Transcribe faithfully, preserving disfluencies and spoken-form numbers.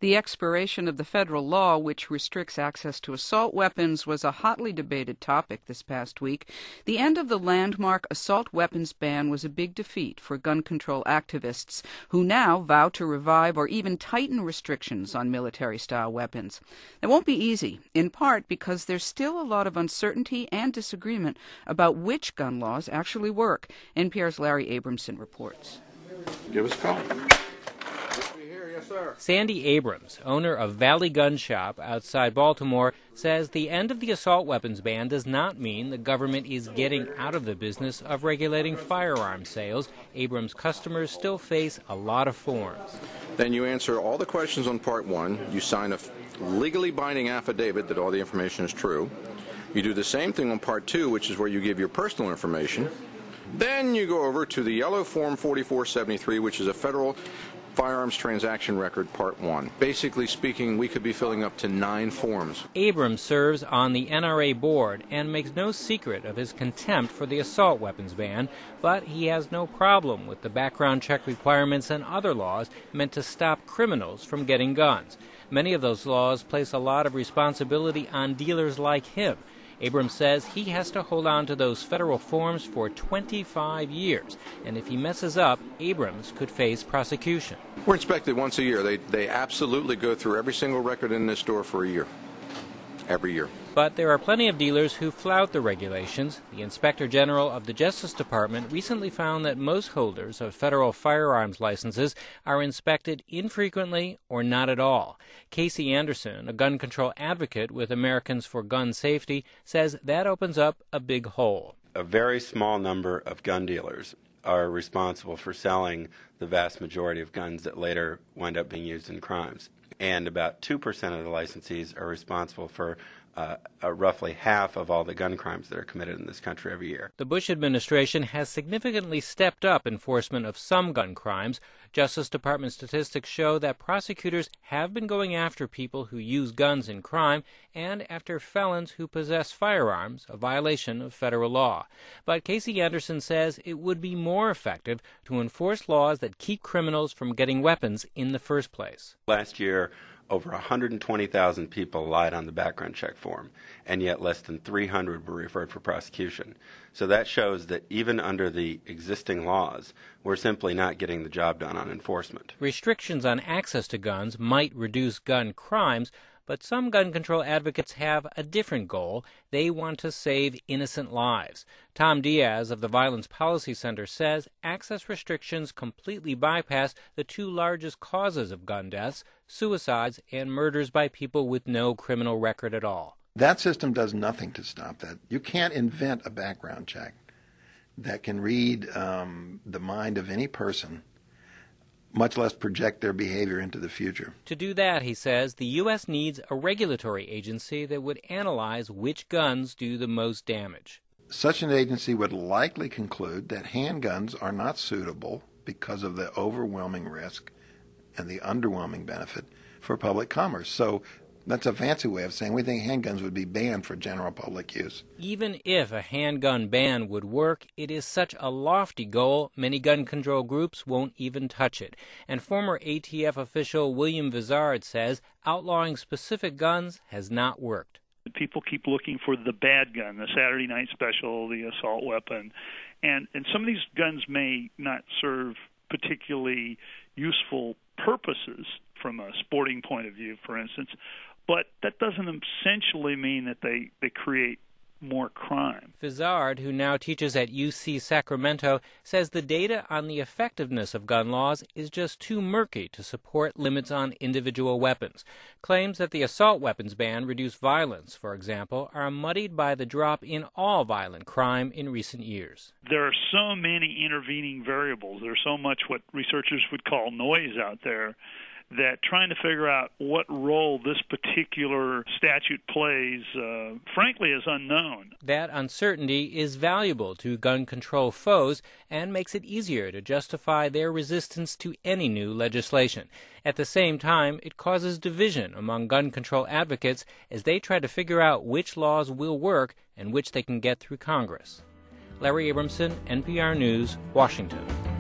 The expiration of the federal law which restricts access to assault weapons was a hotly debated topic this past week. The end of the landmark assault weapons ban was a big defeat for gun control activists who now vow to revive or even tighten restrictions on military-style weapons. It won't be easy, in part because there's still a lot of uncertainty and disagreement about which gun laws actually work. N P R's Larry Abramson reports. Give us a call. Sandy Abrams, owner of Valley Gun Shop outside Baltimore, says the end of the assault weapons ban does not mean the government is getting out of the business of regulating firearm sales. Abrams' customers still face a lot of forms. Then you answer all the questions on part one. You sign a legally binding affidavit that all the information is true. You do the same thing on part two, which is where you give your personal information. Then you go over to the yellow form forty-four seventy-three, which is a federal firearms transaction record, part one. Basically speaking, we could be filling up to nine forms. Abrams serves on the N R A board and makes no secret of his contempt for the assault weapons ban, but he has no problem with the background check requirements and other laws meant to stop criminals from getting guns. Many of those laws place a lot of responsibility on dealers like him. Abrams says he has to hold on to those federal forms for twenty-five years, and if he messes up, Abrams could face prosecution. We're inspected once a year. They, they absolutely go through every single record in this store for a year. Every year. But there are plenty of dealers who flout the regulations. The Inspector General of the Justice Department recently found that most holders of federal firearms licenses are inspected infrequently or not at all. Casey Anderson, a gun control advocate with Americans for Gun Safety, says that opens up a big hole. A very small number of gun dealers are responsible for selling the vast majority of guns that later wind up being used in crimes. And about two percent of the licensees are responsible for uh, uh, roughly half of all the gun crimes that are committed in this country every year. The Bush administration has significantly stepped up enforcement of some gun crimes. Justice Department statistics show that prosecutors have been going after people who use guns in crime and after felons who possess firearms, a violation of federal law. But Casey Anderson says it would be more effective to enforce laws that keep criminals from getting weapons in the first place. Last year, over one hundred twenty thousand people lied on the background check form, and yet less than three hundred were referred for prosecution. So that shows that even under the existing laws, we're simply not getting the job done on enforcement. Restrictions on access to guns might reduce gun crimes, but some gun control advocates have a different goal. They want to save innocent lives. Tom Diaz of the Violence Policy Center says access restrictions completely bypass the two largest causes of gun deaths, suicides and murders by people with no criminal record at all. That system does nothing to stop that. You can't invent a background check that can read um, the mind of any person, much less project their behavior into the future. To do that, he says, the U S needs a regulatory agency that would analyze which guns do the most damage. Such an agency would likely conclude that handguns are not suitable because of the overwhelming risk and the underwhelming benefit for public commerce. So that's a fancy way of saying we think handguns would be banned for general public use. Even if a handgun ban would work, it is such a lofty goal, many gun control groups won't even touch it. And former A T F official William Vizard says outlawing specific guns has not worked. People keep looking for the bad gun, the Saturday night special, the assault weapon. And, and some of these guns may not serve particularly useful purposes from a sporting point of view, for instance, but that doesn't essentially mean that they, they create more crime. Vizard, who now teaches at U C Sacramento, says the data on the effectiveness of gun laws is just too murky to support limits on individual weapons. Claims that the assault weapons ban reduced violence, for example, are muddied by the drop in all violent crime in recent years. There are so many intervening variables. There's so much what researchers would call noise out there that trying to figure out what role this particular statute plays, uh, frankly, is unknown. That uncertainty is valuable to gun control foes and makes it easier to justify their resistance to any new legislation. At the same time, it causes division among gun control advocates as they try to figure out which laws will work and which they can get through Congress. Larry Abramson, N P R News, Washington.